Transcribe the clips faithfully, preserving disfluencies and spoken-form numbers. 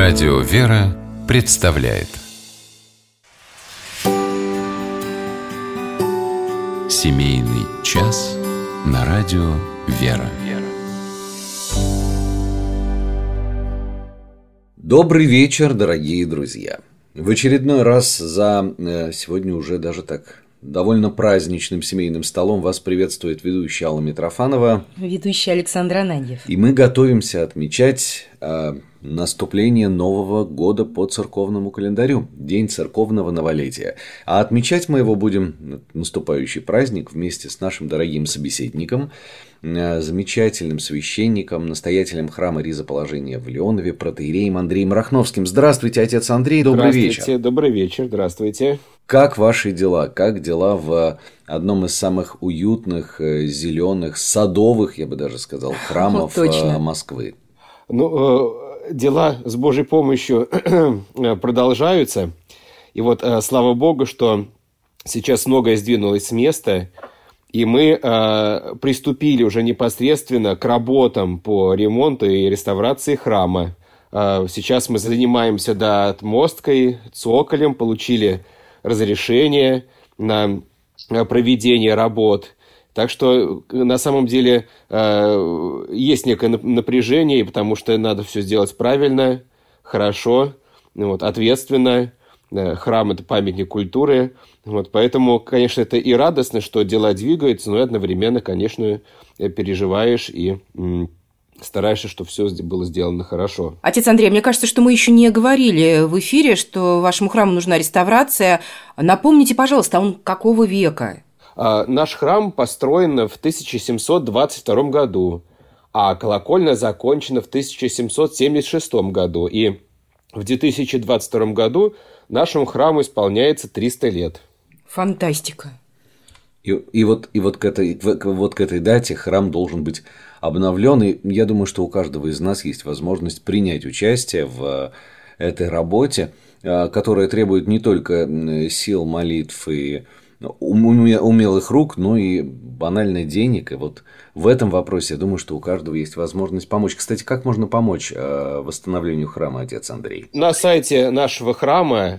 Радио «Вера» представляет Семейный час на радио «Вера». Добрый вечер, дорогие друзья! В очередной раз за сегодня уже даже так довольно праздничным семейным столом вас приветствует ведущая Алла Митрофанова, ведущий Александр Ананьев. И мы готовимся отмечать э, наступление Нового года по церковному календарю, День церковного новолетия. А отмечать мы его будем, наступающий праздник, вместе с нашим дорогим собеседником, э, замечательным священником, настоятелем храма Ризоположения в Леонове, протоиереем Андреем Рахновским. Здравствуйте, отец Андрей, добрый вечер. Здравствуйте, добрый вечер, здравствуйте. Как ваши дела? Как дела в одном из самых уютных, зеленых, садовых, я бы даже сказал, храмов Точно. Москвы? Ну, дела с Божьей помощью продолжаются. И вот слава Богу, что сейчас многое сдвинулось с места, и мы приступили уже непосредственно к работам по ремонту и реставрации храма. Сейчас мы занимаемся да, отмосткой, цоколем, получили разрешение на проведение работ. Так что на самом деле э, есть некое напряжение, потому что надо все сделать правильно, хорошо, вот, ответственно. Храм – это памятник культуры. Вот, поэтому, конечно, это и радостно, что дела двигаются, но и одновременно, конечно, переживаешь и м- стараешься, чтобы все было сделано хорошо. Отец Андрей, мне кажется, что мы еще не говорили в эфире, что вашему храму нужна реставрация. Напомните, пожалуйста, а он какого века? А, наш храм построен в тысяча семьсот двадцать втором году, а колокольня закончена в тысяча семьсот семьдесят шестом году. И в две тысячи двадцать втором году нашему храму исполняется триста лет. Фантастика. И, и, вот, и вот, к этой, вот к этой дате храм должен быть обновлен. И я думаю, что у каждого из нас есть возможность принять участие в этой работе, которая требует не только сил, молитв и умелых рук, но и банально денег. И вот в этом вопросе, я думаю, что у каждого есть возможность помочь. Кстати, как можно помочь восстановлению храма, отец Андрей? На сайте нашего храма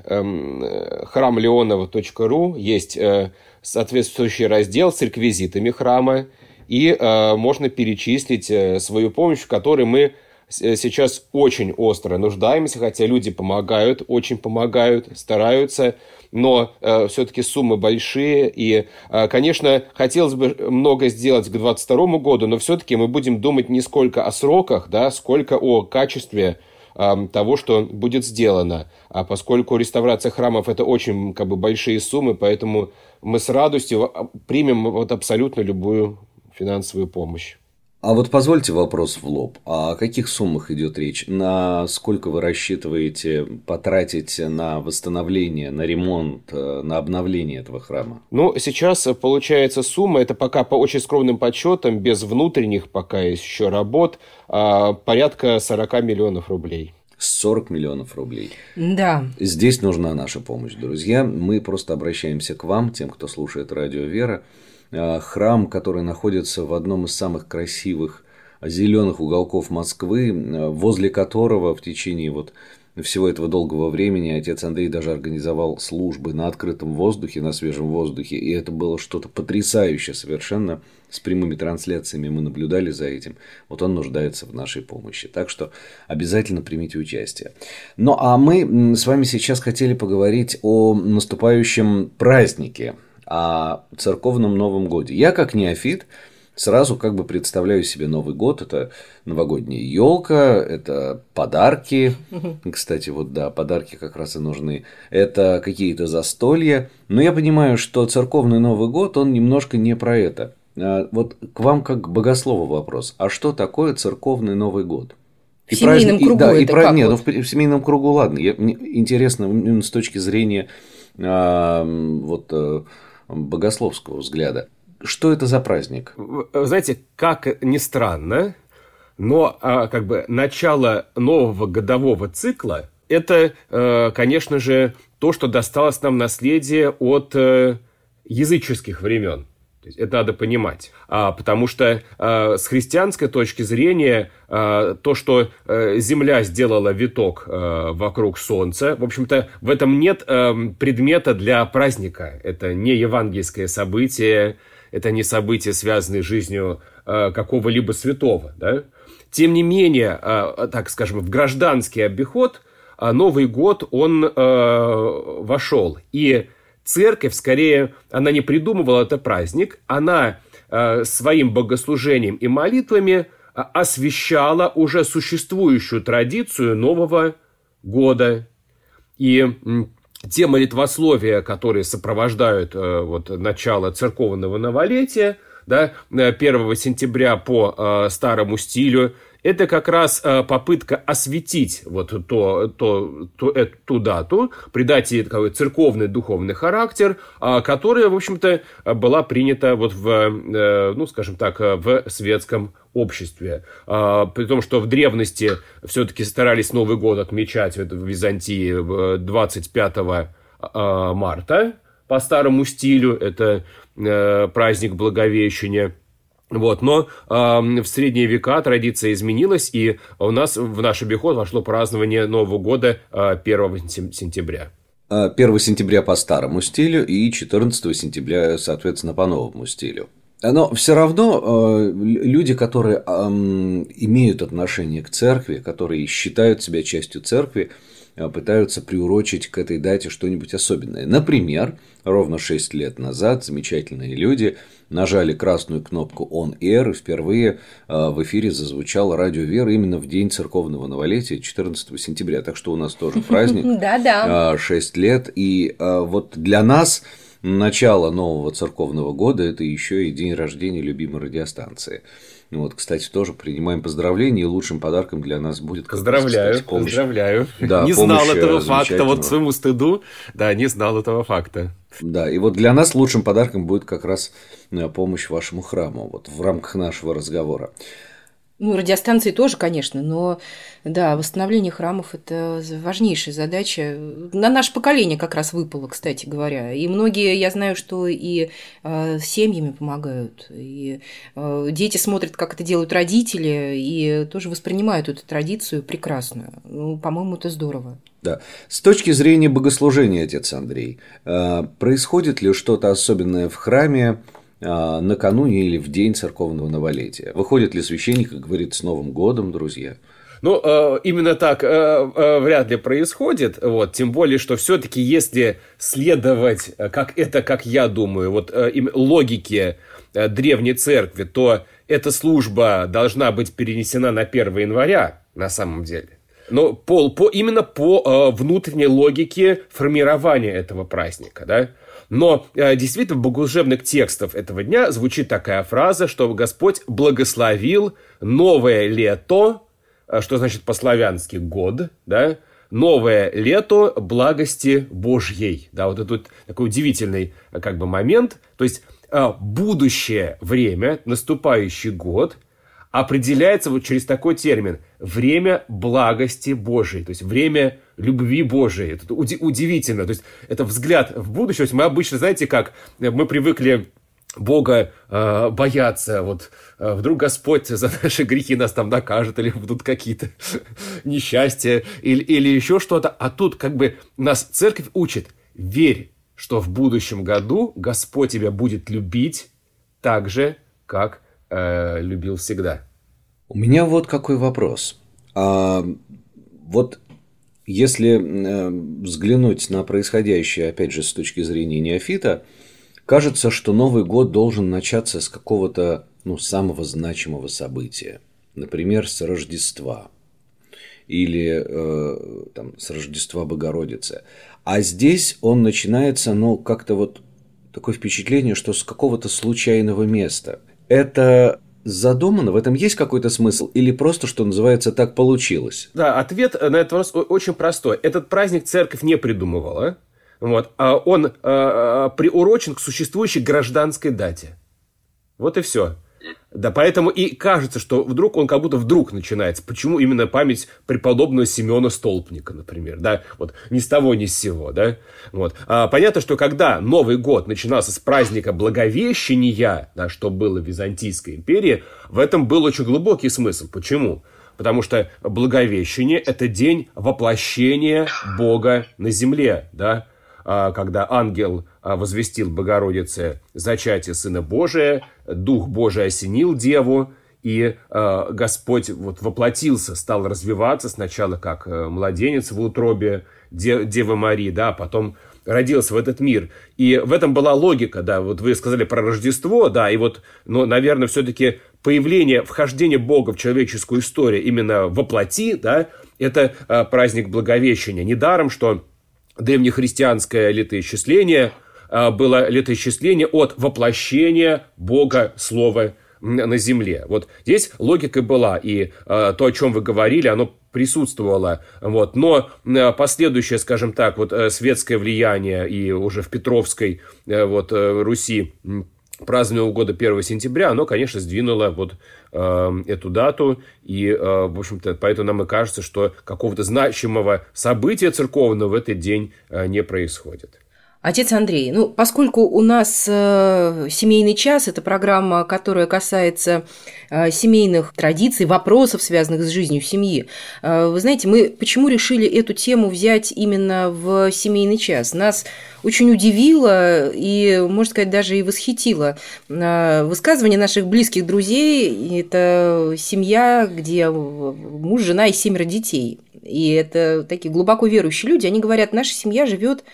храм леонова точка ру есть соответствующий раздел с реквизитами храма, и э, можно перечислить э, свою помощь, в которой мы сейчас очень остро нуждаемся, хотя люди помогают, очень помогают, стараются, но э, все-таки суммы большие, и, э, конечно, хотелось бы много сделать к двадцать второму году, но все-таки мы будем думать не сколько о сроках, да, сколько о качестве э, того, что будет сделано, а поскольку реставрация храмов – это очень как бы, большие суммы, поэтому мы с радостью примем вот абсолютно любую финансовую помощь. А вот позвольте вопрос в лоб. О каких суммах идет речь? На сколько вы рассчитываете потратить на восстановление, на ремонт, на обновление этого храма? Ну, сейчас получается сумма, это пока по очень скромным подсчетам, без внутренних пока еще работ, порядка сорок миллионов рублей. сорок миллионов рублей. Да. Здесь нужна наша помощь, друзья. Мы просто обращаемся к вам, тем, кто слушает радио «Вера». Храм, который находится в одном из самых красивых зеленых уголков Москвы, возле которого в течение вот всего этого долгого времени отец Андрей даже организовал службы на открытом воздухе, на свежем воздухе, и это было что-то потрясающее совершенно, с прямыми трансляциями мы наблюдали за этим. Вот он нуждается в нашей помощи, так что обязательно примите участие. Ну а мы с вами сейчас хотели поговорить о наступающем празднике, о церковном Новом Годе. Я, как неофит, сразу как бы представляю себе Новый год. Это новогодняя елка, это подарки. Кстати, вот да, подарки как раз и нужны. Это какие-то застолья. Но я понимаю, что церковный Новый год, он немножко не про это. Вот к вам как к богослову вопрос. А что такое церковный Новый год? В и семейном праздник... кругу и, да, это и про... как? Нет, Вот? ну, в семейном кругу ладно. Я... Мне интересно именно с точки зрения а, вот, богословского взгляда. Что это за праздник? Знаете, как ни странно, но а, как бы начало нового годового цикла – это, э, конечно же, то, что досталось нам наследие от э, языческих времен. То есть это надо понимать. А, потому что а, с христианской точки зрения а, то, что а, Земля сделала виток а, вокруг Солнца, в общем-то, в этом нет а, предмета для праздника. Это не евангельское событие, это не событие, связанное с жизнью а, какого-либо святого. Да? Тем не менее, а, так скажем, в гражданский обиход а, Новый год, он а, вошел. И Церковь, скорее, она не придумывала этот праздник, она э, своим богослужением и молитвами э, освещала уже существующую традицию Нового года. И э, те молитвословия, которые сопровождают э, вот, начало церковного новолетия, да, первого сентября по э, старому стилю, это как раз э, попытка осветить вот то, то, то, эту, ту дату, придать ей такой церковный духовный характер, э, которая, в общем-то, была принята вот в, э, ну, скажем так, в светском обществе. Э, при том, что в древности все-таки старались Новый год отмечать в Византии двадцать пятого марта по старому стилю, это э, праздник Благовещения. Вот, но э, в средние века традиция изменилась, и у нас в наш обиход вошло празднование Нового года э, первого сентября. первого сентября по старому стилю и четырнадцатого сентября, соответственно, по новому стилю. Но все равно э, люди, которые э, имеют отношение к церкви, которые считают себя частью церкви, э, пытаются приурочить к этой дате что-нибудь особенное. Например, ровно шесть лет назад замечательные люди нажали красную кнопку On Air, и впервые э, в эфире зазвучало радио Вера именно в день церковного новолетия, четырнадцатого сентября. Так что у нас тоже праздник. Да-да. шесть лет. И э, вот для нас начало нового церковного года – это еще и день рождения любимой радиостанции. Вот, кстати, тоже принимаем поздравления, и лучшим подарком для нас будет... Поздравляю, кстати, помощь. Поздравляю. Да, не знал этого факта, вот своему стыду, да, не знал этого факта. Да, и вот для нас лучшим подарком будет как раз помощь вашему храму, вот в рамках нашего разговора. Ну, радиостанции тоже, конечно, но, да, восстановление храмов – это важнейшая задача. На наше поколение как раз выпало, кстати говоря. И многие, я знаю, что и э, семьями помогают, и э, дети смотрят, как это делают родители, и тоже воспринимают эту традицию прекрасно. Ну, по-моему, это здорово. Да. С точки зрения богослужения, отец Андрей, э, происходит ли что-то особенное в храме накануне или в день церковного новолетия? Выходит ли священник, как говорит, с Новым годом, друзья? Ну, именно так вряд ли происходит, вот, тем более, что все-таки, если следовать, как это, как я думаю, вот, логике древней церкви, то эта служба должна быть перенесена на первое января, на самом деле. Но по, по, именно по внутренней логике формирования этого праздника, да? Но э, действительно в богослужебных текстах этого дня звучит такая фраза, что Господь благословил новое лето, э, что значит по-славянски год, да, новое лето благости Божьей. Да, вот это вот такой удивительный э, как бы момент. То есть э, будущее время, наступающий год, определяется вот через такой термин – время благости Божией, то есть время любви Божией. Это удивительно, то есть это взгляд в будущее. То есть мы обычно, знаете, как мы привыкли Бога э, бояться, вот э, вдруг Господь за наши грехи нас там накажет, или будут какие-то несчастья, или, или еще что-то. А тут как бы нас церковь учит: верь, что в будущем году Господь тебя будет любить так же, как любил всегда. У меня вот какой вопрос. А, вот если взглянуть на происходящее, опять же, с точки зрения неофита, кажется, что Новый год должен начаться с какого-то, ну, самого значимого события. Например, с Рождества. Или э, там, с Рождества Богородицы. А здесь он начинается, ну, как-то вот такое впечатление, что с какого-то случайного места. Это задумано? В этом есть какой-то смысл? Или просто, что называется, так получилось? Да, ответ на этот вопрос очень простой. Этот праздник церковь не придумывала. Вот, а он а, приурочен к существующей гражданской дате. Вот и все. Да, поэтому и кажется, что вдруг он как будто вдруг начинается. Почему именно память преподобного Симеона Столпника, например, да, вот ни с того, ни с сего, да, вот. А, понятно, что когда Новый год начинался с праздника Благовещения, да, что было в Византийской империи, в этом был очень глубокий смысл. Почему? Потому что Благовещение – это день воплощения Бога на земле, да, когда ангел возвестил Богородице зачатие Сына Божия, Дух Божий осенил Деву, и э, Господь вот воплотился, стал развиваться сначала как младенец в утробе Де, Девы Марии, да, а потом родился в этот мир. И в этом была логика, да, вот вы сказали про Рождество, да, и вот, но, наверное, все-таки появление, вхождение Бога в человеческую историю именно воплоти, да, это э, праздник Благовещения. Недаром, что древнехристианское летоисчисление э, было летоисчисление от воплощения Бога Слова на земле. Вот здесь логика была, и э, то, о чем вы говорили, оно присутствовало. Вот. Но э, последующее, скажем так, вот, э, светское влияние и уже в Петровской э, вот, э, Руси празднование года первого сентября, оно, конечно, сдвинуло вот, э, эту дату, и, э, в общем-то, поэтому нам и кажется, что какого-то значимого события церковного в этот день э, не происходит. Отец Андрей, ну, поскольку у нас э, «Семейный час» – это программа, которая касается э, семейных традиций, вопросов, связанных с жизнью семьи, э, вы знаете, мы почему решили эту тему взять именно в «Семейный час»? Нас очень удивило и, можно сказать, даже и восхитило э, высказывание наших близких друзей. Это семья, где муж, жена и семеро детей. И это такие глубоко верующие люди. Они говорят, наша семья живет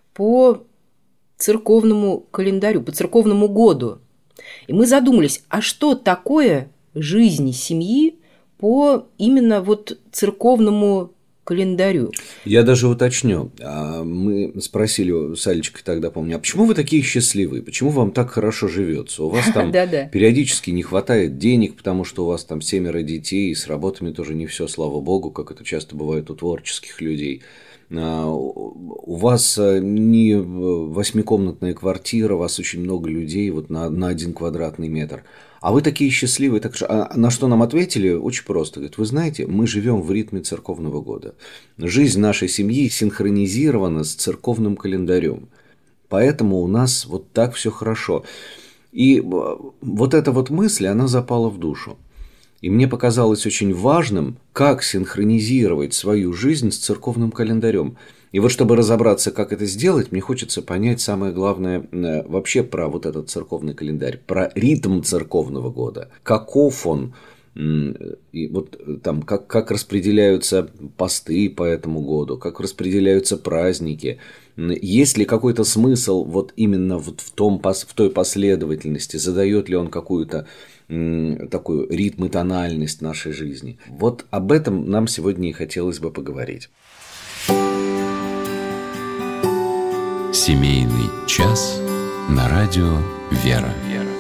по церковному календарю, по церковному году. И мы задумались, а что такое жизнь семьи по именно вот церковному календарю? Я даже уточню. Мы спросили с Алечкой тогда, помню, а почему вы такие счастливые? Почему вам так хорошо живется? У вас там периодически не хватает денег, потому что у вас там семеро детей, и с работами тоже не все, слава богу, как это часто бывает у творческих людей. У вас не восьмикомнатная квартира, у вас очень много людей вот на, на один квадратный метр. А вы такие счастливые. Так что, а на что нам ответили? Очень просто. Говорят, вы знаете, мы живем в ритме церковного года. Жизнь нашей семьи синхронизирована с церковным календарем. Поэтому у нас вот так все хорошо. И вот эта вот мысль, она запала в душу. И мне показалось очень важным, как синхронизировать свою жизнь с церковным календарем. И вот чтобы разобраться, как это сделать, мне хочется понять самое главное вообще про вот этот церковный календарь, про ритм церковного года, каков он, и вот там как, как распределяются посты по этому году, как распределяются праздники, есть ли какой-то смысл вот именно вот в, том, в той последовательности, задает ли он какую-то такую ритм и тональность нашей жизни. Вот об этом нам сегодня и хотелось бы поговорить. Семейный час на радио «Вера».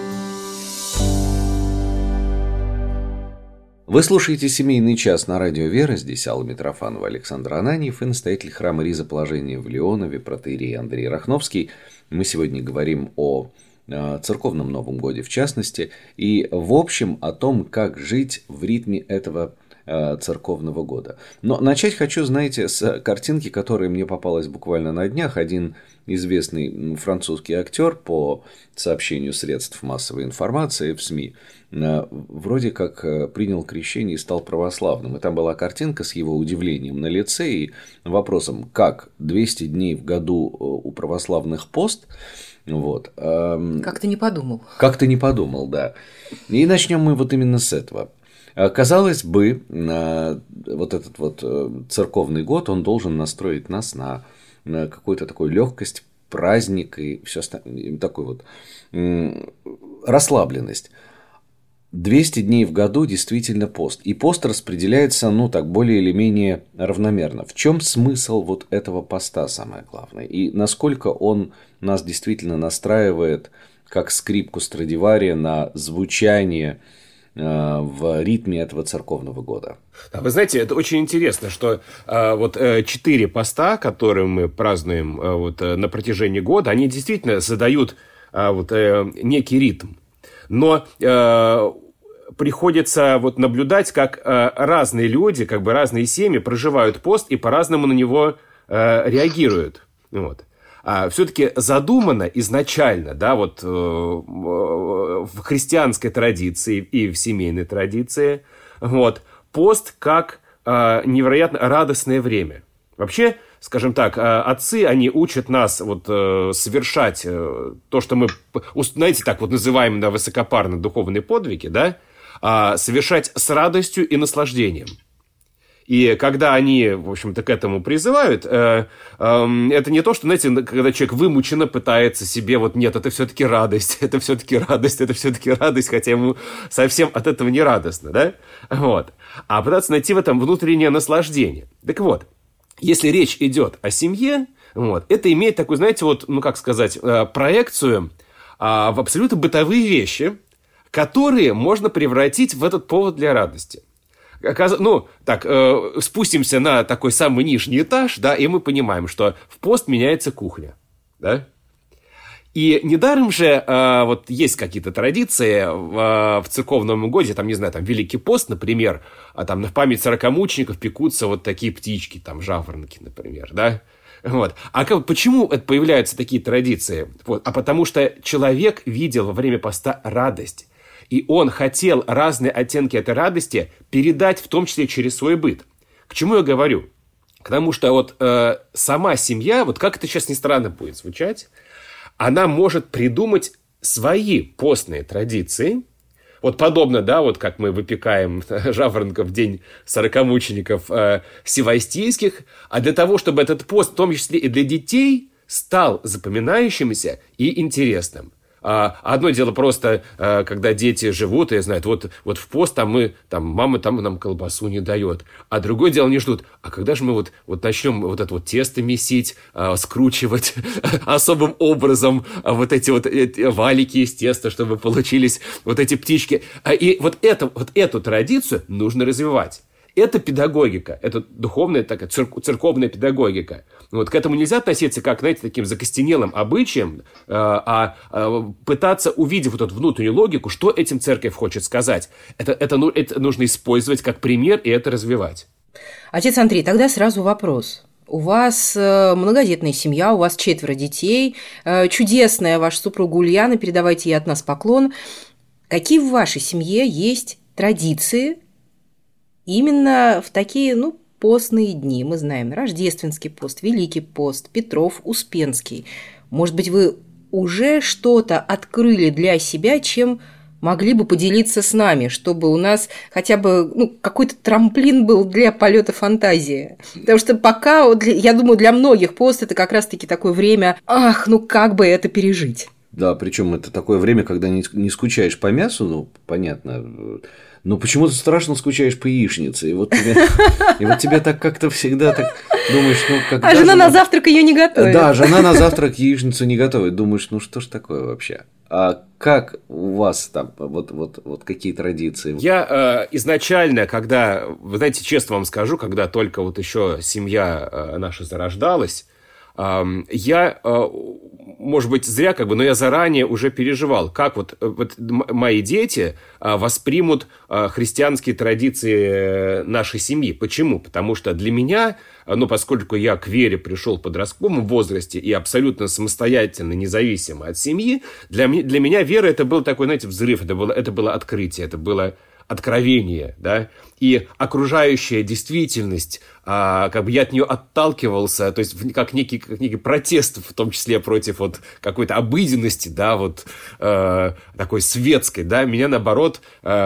Вы слушаете «Семейный час» на радио «Вера». Здесь Алла Митрофанова, Александр Ананьев и настоятель храма Ризоположения в Леонове, протоиерей Андрей Рахновский. Мы сегодня говорим о церковном Новом годе в частности, и в общем о том, как жить в ритме этого церковного года. Но начать хочу, знаете, с картинки, которая мне попалась буквально на днях. Один известный французский актер, по сообщению средств массовой информации в СМИ, вроде как принял крещение и стал православным. И там была картинка с его удивлением на лице и вопросом, как двести дней в году у православных пост. Вот. Как ты не подумал. Как ты не подумал, да. И начнем мы вот именно с этого. Казалось бы, вот этот вот церковный год, он должен настроить нас на какую-то такую легкость, праздник и все остальное, такую вот расслабленность. двести дней в году действительно пост. И пост распределяется, ну, так, более или менее равномерно. В чем смысл вот этого поста, самое главное? И насколько он нас действительно настраивает, как скрипку Страдивари, на звучание э, в ритме этого церковного года? Вы знаете, это очень интересно, что э, вот э, четыре поста, которые мы празднуем э, вот, э, на протяжении года, они действительно задают э, вот, э, некий ритм. Но э, приходится вот наблюдать, как э, разные люди, как бы разные семьи проживают пост и по-разному на него э, реагируют. Вот. А все-таки задумано изначально, да, вот э, в христианской традиции и в семейной традиции, вот, пост как э, невероятно радостное время. Вообще, скажем так, отцы, они учат нас вот э, совершать э, то, что мы, знаете, так вот называем, да, высокопарно духовные подвиги, да, э, совершать с радостью и наслаждением. И когда они, в общем-то, к этому призывают, э, э, это не то, что, знаете, когда человек вымученно пытается себе, вот нет, это все-таки радость, это все-таки радость, это все-таки радость, хотя ему совсем от этого не радостно, да, вот. А пытаться найти в этом внутреннее наслаждение. Так вот, если речь идет о семье, вот, это имеет такую, знаете, вот, ну, как сказать, проекцию а, в абсолютно бытовые вещи, которые можно превратить в этот повод для радости. Ну, так, э, спустимся на такой самый нижний этаж, да, и мы понимаем, что в пост меняется кухня, да. И недаром же э, вот есть какие-то традиции в, в церковном годе, там, не знаю, там, Великий пост, например, а там в память сорокомучеников пекутся вот такие птички, там, жаворонки, например, да. Вот. А как, почему это появляются такие традиции? Вот. А потому что человек видел во время поста радость. И он хотел разные оттенки этой радости передать, в том числе через свой быт. К чему я говорю? Потому что вот э, сама семья, вот как это сейчас ни странно будет звучать, она может придумать свои постные традиции. Вот подобно, да, вот как мы выпекаем жаворонков в день сорокомучеников э, севастийских, а для того, чтобы этот пост, в том числе и для детей, стал запоминающимся и интересным. А одно дело просто, когда дети живут и знают, вот, вот в пост там мы, там мама там нам колбасу не дает. А другое дело, они ждут, а когда же мы вот, вот начнем вот это вот тесто месить, скручивать особым образом вот эти вот валики из теста, чтобы получились вот эти птички. И вот, это, вот эту традицию нужно развивать. Это педагогика, это духовная такая церковная педагогика. Вот к этому нельзя относиться как, знаете, таким закостенелым обычаем, а, а пытаться увидеть вот эту внутреннюю логику, что этим церковь хочет сказать. Это, это, это нужно использовать как пример и это развивать. Отец Андрей, тогда сразу вопрос. У вас многодетная семья, у вас четверо детей, чудесная ваша супруга Ульяна, передавайте ей от нас поклон. Какие в вашей семье есть традиции именно в такие, ну, постные дни? Мы знаем Рождественский пост, Великий пост, Петров, Успенский. Может быть, вы уже что-то открыли для себя, чем могли бы поделиться с нами, чтобы у нас хотя бы, ну, какой-то трамплин был для полета фантазии. Потому что пока, я думаю, для многих пост – это как раз-таки такое время, ах, ну как бы это пережить. Да, причем это такое время, когда не, не скучаешь по мясу, ну, понятно, но почему-то страшно скучаешь по яичнице. И вот тебе, и вот тебе так как-то всегда так думаешь, ну, когда А жена же... на завтрак ее не готовит. Да, жена на завтрак яичницу не готовит. Думаешь, ну что ж такое вообще? А как у вас там, вот, вот, вот какие традиции? Я э, изначально, когда, вы знаете, честно вам скажу, когда только вот еще семья э, наша зарождалась, э, я, э, может быть, зря как бы, но я заранее уже переживал, как вот, вот мои дети э, воспримут э, христианские традиции нашей семьи. Почему? Потому что для меня, ну, поскольку я к вере пришел в подростковом возрасте и абсолютно самостоятельно, независимо от семьи, для, для меня вера это был такой, знаете, взрыв, это было, это было открытие, это было откровение, да, и окружающая действительность, а, как бы я от нее отталкивался, то есть как некий, как некий протест, в том числе против вот какой-то обыденности, да, вот э, такой светской, да, меня наоборот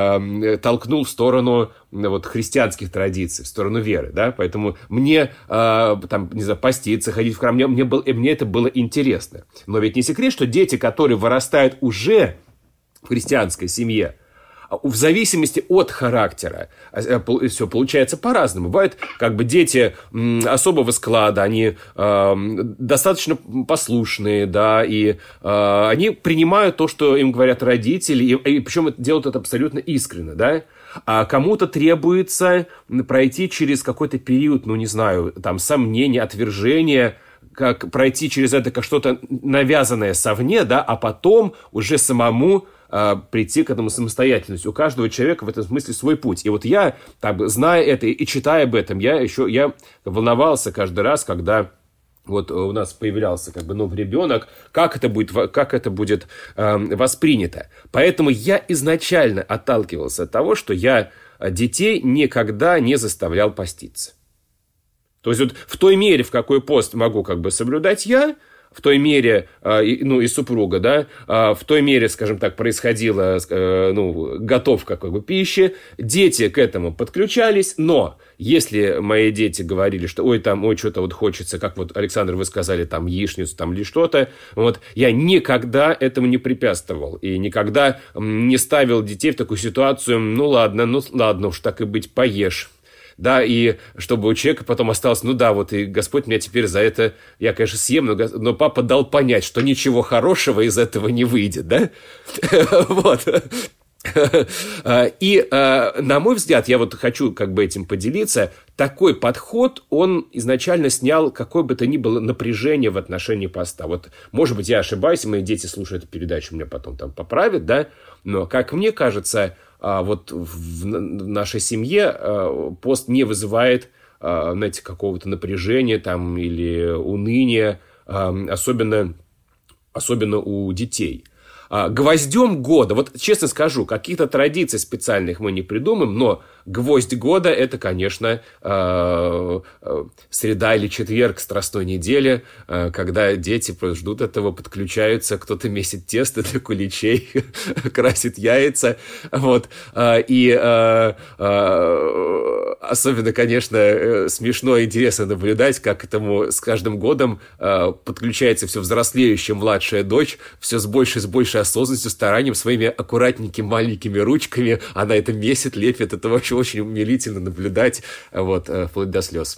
э, толкнул в сторону вот христианских традиций, в сторону веры, да, поэтому мне э, там, не знаю, поститься, ходить в храм, мне, мне, был, мне это было интересно, но ведь не секрет, что дети, которые вырастают уже в христианской семье, в зависимости от характера все получается по-разному. Бывают как бы дети особого склада, они э, достаточно послушные, да, и э, они принимают то, что им говорят родители, и, и причем делают это абсолютно искренне, да. А кому-то требуется пройти через какой-то период, ну, не знаю, там, сомнения, отвержения, как пройти через это как что-то навязанное совне, да, а потом уже самому а, прийти к этому самостоятельно. У каждого человека в этом смысле свой путь. И вот я, так, зная это и читая об этом, я еще я волновался каждый раз, когда вот у нас появлялся как бы новый ребенок, как это будет, как это будет э, воспринято. Поэтому я изначально отталкивался от того, что я детей никогда не заставлял поститься. То есть вот в той мере, в какой пост могу как бы соблюдать я, в той мере, ну, и супруга, да, в той мере, скажем так, происходила, ну, готовка как бы пищи, дети к этому подключались, но если мои дети говорили, что ой, там, ой, что-то вот хочется, как вот, Александр, вы сказали, там, яичницу, там, или что-то, вот, я никогда этому не препятствовал и никогда не ставил детей в такую ситуацию, ну, ладно, ну, ладно уж, так и быть, поешь. Да, и чтобы у человека потом осталось, ну да, вот и Господь меня теперь за это, я, конечно, съем, но, но папа дал понять, что ничего хорошего из этого не выйдет, да? Вот. И, на мой взгляд, я вот хочу как бы этим поделиться, такой подход, он изначально снял какое бы то ни было напряжение в отношении поста. Вот, может быть, я ошибаюсь, мои дети слушают эту передачу, меня потом там поправят, да, но, как мне кажется, вот в нашей семье пост не вызывает, знаете, какого-то напряжения там или уныния, особенно, особенно у детей. Гвоздем года, вот честно скажу, каких-то традиций специальных мы не придумаем, но гвоздь года – это, конечно, среда или четверг страстной недели, когда дети ждут этого, подключаются, кто-то месит тесто для куличей, красит яйца, вот, и особенно, конечно, смешно и интересно наблюдать, как к этому с каждым годом подключается все взрослеющая младшая дочь, все с большей, с большей осознанностью, старанием, своими аккуратненькими маленькими ручками, она это месит, лепит, это вообще очень умилительно наблюдать, вот, вплоть до слез.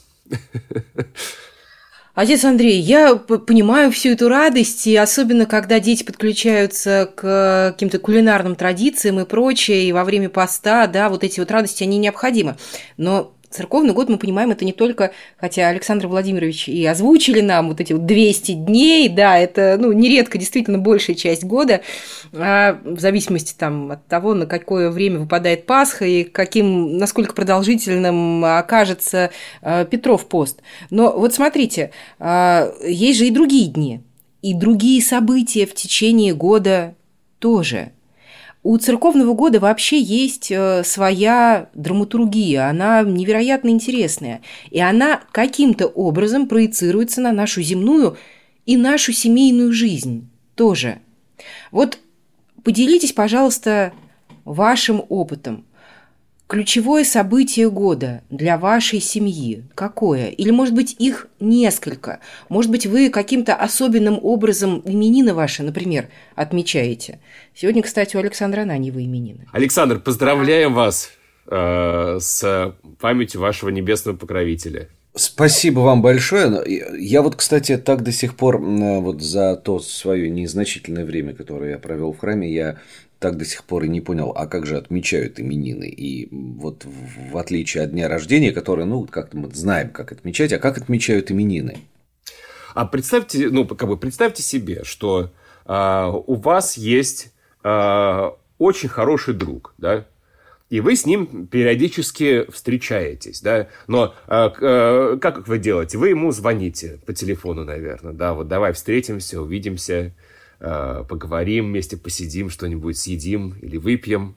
Отец Андрей, я понимаю всю эту радость, и особенно, когда дети подключаются к каким-то кулинарным традициям и прочее, и во время поста, да, вот эти вот радости, они необходимы. Но церковный год, мы понимаем, это не только, хотя Александр Владимирович и озвучили нам вот эти вот двести дней, да, это, ну, нередко действительно большая часть года, а в зависимости там от того, на какое время выпадает Пасха и каким, насколько продолжительным окажется Петров пост. Но вот смотрите, есть же и другие дни, и другие события в течение года тоже. У церковного года вообще есть своя драматургия, она невероятно интересная, и она каким-то образом проецируется на нашу земную и нашу семейную жизнь тоже. Вот поделитесь, пожалуйста, вашим опытом. Ключевое событие года для вашей семьи какое? Или, может быть, их несколько? Может быть, вы каким-то особенным образом именины ваши, например, отмечаете? Сегодня, кстати, у Александра Ананьева именины. Александр, поздравляем вас э, с памятью вашего небесного покровителя. Спасибо вам большое. Я вот, кстати, так до сих пор, вот за то свое незначительное время, которое я провел в храме, я так до сих пор и не понял, а как же отмечают именины. И вот в отличие от дня рождения, который, ну, как-то мы знаем, как отмечать, а как отмечают именины? А представьте, ну, как бы представьте себе, что а, у вас есть а, очень хороший друг, да, и вы с ним периодически встречаетесь, да, но а, а, как вы делаете? Вы ему звоните по телефону, наверное, да, вот давай встретимся, увидимся, поговорим вместе, посидим, что-нибудь съедим или выпьем.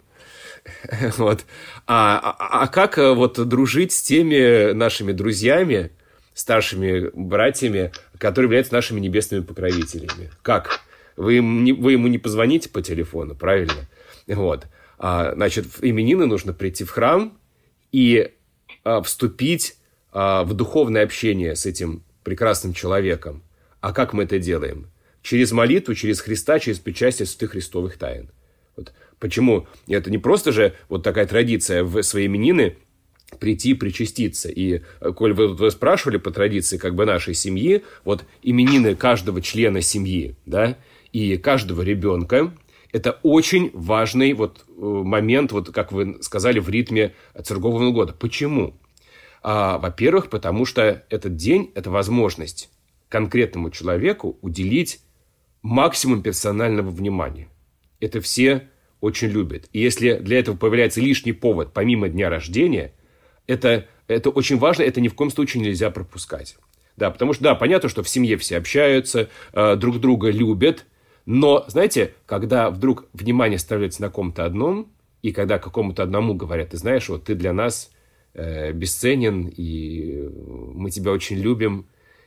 Вот. А, а, а как вот дружить с теми нашими друзьями, старшими братьями, которые являются нашими небесными покровителями? Как? Вы, им не, вы ему не позвоните по телефону, правильно? Вот. А, значит, в именины нужно прийти в храм и а, вступить а, в духовное общение с этим прекрасным человеком. А как мы это делаем? Через молитву, через Христа, через причастие святых христовых тайн. Вот. Почему? Это не просто же вот такая традиция в свои именины прийти и причаститься. И, коль вы, вы спрашивали по традиции как бы нашей семьи, вот именины каждого члена семьи, да, и каждого ребенка, это очень важный вот момент, вот как вы сказали, в ритме церковного года. Почему? А, во-первых, потому что этот день – это возможность конкретному человеку уделить максимум персонального внимания. Это все очень любит. И если для этого появляется лишний повод, помимо дня рождения, это, это очень важно, это ни в коем случае нельзя пропускать. Да, потому что, да, понятно, что в семье все общаются, э, друг друга любят, но, знаете, когда вдруг внимание ставится на ком-то одном, и когда какому-то одному говорят, ты знаешь, вот ты для нас э, бесценен, и мы тебя очень любим,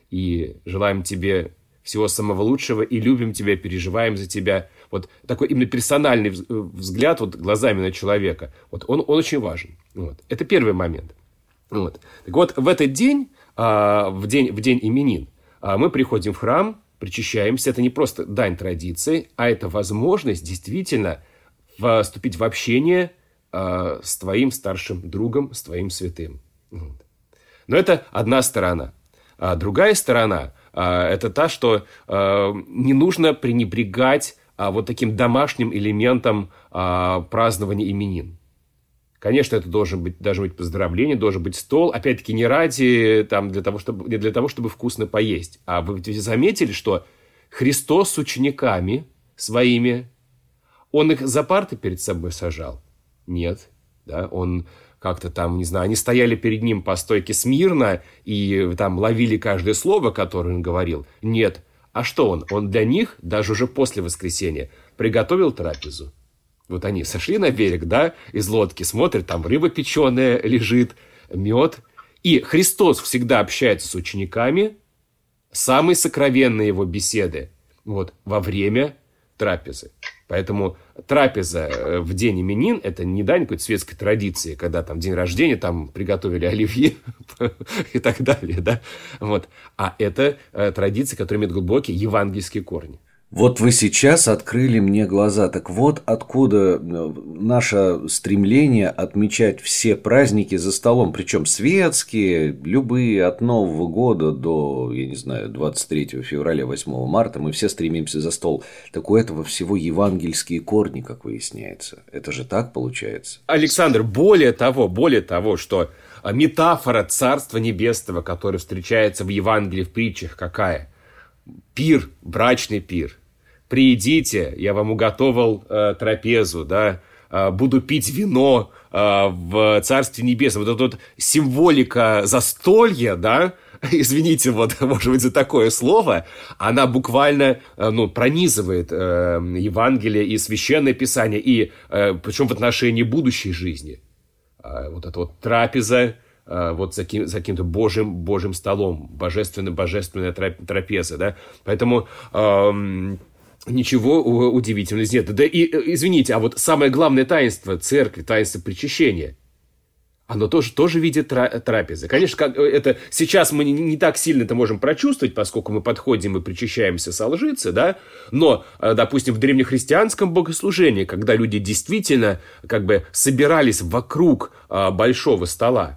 и желаем тебе всего самого лучшего, и любим тебя, переживаем за тебя. Вот такой именно персональный взгляд вот, глазами на человека, вот он, он очень важен. Вот. Это первый момент. Вот. Так вот, в этот день, а, в день, в день именин, а, мы приходим в храм, причащаемся. Это не просто дань традиции, а это возможность действительно вступить в общение а, с твоим старшим другом, с твоим святым. Вот. Но это одна сторона. А другая сторона а, – это та, что а, не нужно пренебрегать а, вот таким домашним элементом а, празднования именин. Конечно, это должен быть, должно быть поздравление, должен быть стол. Опять-таки, не ради, там, для того, чтобы, не для того, чтобы вкусно поесть. А вы заметили, что Христос с учениками своими, Он их за парты перед собой сажал? Нет. Да? Он как-то там, не знаю, они стояли перед Ним по стойке смирно и там ловили каждое слово, которое Он говорил? Нет. А что Он? Он для них, даже уже после воскресения, приготовил трапезу. Вот они сошли на берег, да, из лодки, смотрят, там рыба печеная лежит, мед. И Христос всегда общается с учениками, самые сокровенные его беседы, вот, во время трапезы. Поэтому трапеза в день именин – это не дань какой-то светской традиции, когда там день рождения, там приготовили оливье и так далее, да, вот. А это традиция, которая имеет глубокие евангельские корни. Вот вы сейчас открыли мне глаза. Так вот откуда наше стремление отмечать все праздники за столом. Причем светские, любые, от Нового года до, я не знаю, двадцать третьего февраля, восьмого марта. Мы все стремимся за стол. Так у этого всего евангельские корни, как выясняется. Это же так получается? Александр, более того, более того, что метафора Царства Небесного, которая встречается в Евангелии, в притчах, какая? Пир, брачный пир. Приидите, я вам уготовил э, трапезу, да, э, буду пить вино э, в Царстве Небесном. Вот эта вот символика застолья, да, извините, вот, может быть, за такое слово, она буквально э, ну, пронизывает э, Евангелие и Священное Писание, и э, причем в отношении будущей жизни. Э, вот эта вот трапеза, э, вот за, каким, за каким-то Божьим, Божьим столом, божественная, божественная трапеза, да, поэтому... Э, Ничего удивительного здесь нет. Да и, извините, а вот самое главное таинство церкви, таинство причащения, оно тоже, тоже в виде трапезы. Конечно, как, это, сейчас мы не, не так сильно это можем прочувствовать, поскольку мы подходим и причащаемся со лжицы, да, но, допустим, в древнехристианском богослужении, когда люди действительно как бы собирались вокруг большого стола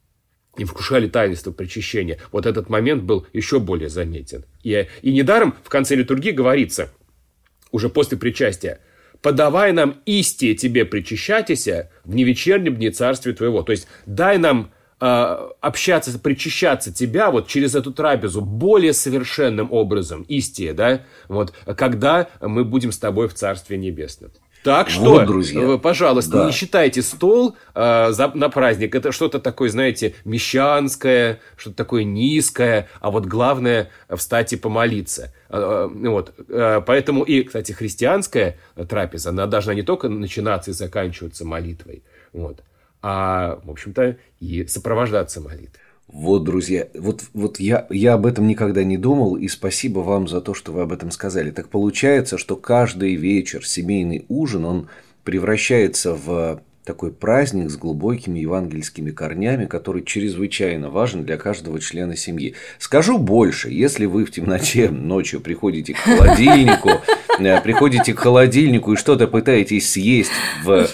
и вкушали таинство причащения, вот этот момент был еще более заметен. И, и недаром в конце литургии говорится, уже после причастия, «Подавай нам истие тебе причащатися в невечернем дне царствия твоего». То есть, дай нам э, общаться, причащаться тебя вот через эту трапезу более совершенным образом, истие, да, вот, когда мы будем с тобой в Царстве Небесном. Так что, вот, друзья, пожалуйста, да. Не считайте стол э, за, на праздник. Это что-то такое, знаете, мещанское, что-то такое низкое, а вот главное встать и помолиться. Э, э, вот. э, поэтому и, кстати, христианская трапеза, она должна не только начинаться и заканчиваться молитвой, вот, а, в общем-то, и сопровождаться молитвой. Вот, друзья, вот, вот я, я об этом никогда не думал, и спасибо вам за то, что вы об этом сказали. Так получается, что каждый вечер семейный ужин, он превращается в такой праздник с глубокими евангельскими корнями, который чрезвычайно важен для каждого члена семьи. Скажу больше, если вы в темноте ночью приходите к холодильнику, приходите к холодильнику и что-то пытаетесь съесть в...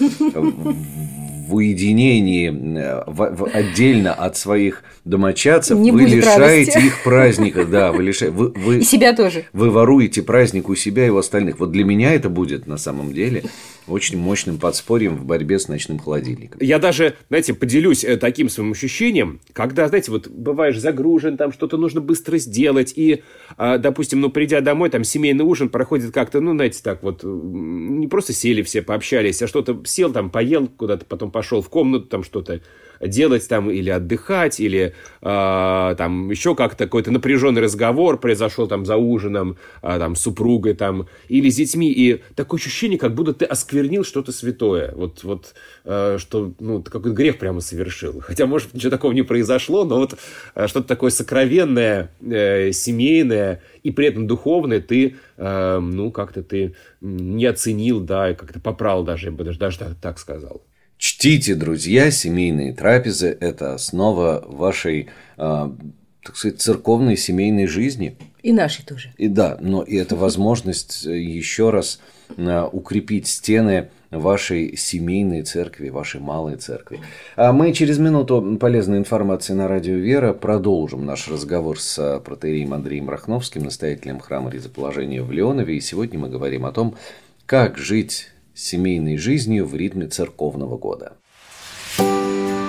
в уединении, в, в, отдельно от своих домочадцев, не вы лишаете радости. Их праздника. Да, вы лишаете, вы, вы, и себя тоже. Вы воруете праздник у себя и у остальных. Вот для меня это будет на самом деле очень мощным подспорьем в борьбе с ночным холодильником. Я даже, знаете, поделюсь таким своим ощущением, когда, знаете, вот бываешь загружен, там что-то нужно быстро сделать, и, допустим, ну, придя домой, там семейный ужин проходит как-то, ну, знаете, так вот, не просто сели все, пообщались, а что-то сел, там, поел куда-то, потом пошел в комнату, там что-то делать там или отдыхать, или э, там еще как-то какой-то напряженный разговор произошел там за ужином, э, там с супругой там, или с детьми, и такое ощущение, как будто ты осквернил что-то святое, вот, вот э, что, ну, ты какой-то грех прямо совершил, хотя, может, ничего такого не произошло, но вот э, что-то такое сокровенное, э, семейное и при этом духовное ты, э, ну, как-то ты не оценил, да, и как-то попрал даже, я бы даже, даже так, так сказал. Чтите, друзья, семейные трапезы – это основа вашей, э, так сказать, церковной семейной жизни. И нашей тоже. И да, но и это возможность еще раз э, укрепить стены вашей семейной церкви, вашей малой церкви. А мы через минуту полезной информации на радио «Вера» продолжим наш разговор с протоиереем Андреем Рахновским, настоятелем храма Ризоположения в Леонове. И сегодня мы говорим о том, как жить семейной жизнью в ритме церковного года.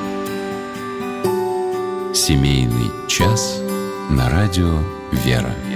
Семейный час на радио «Вера».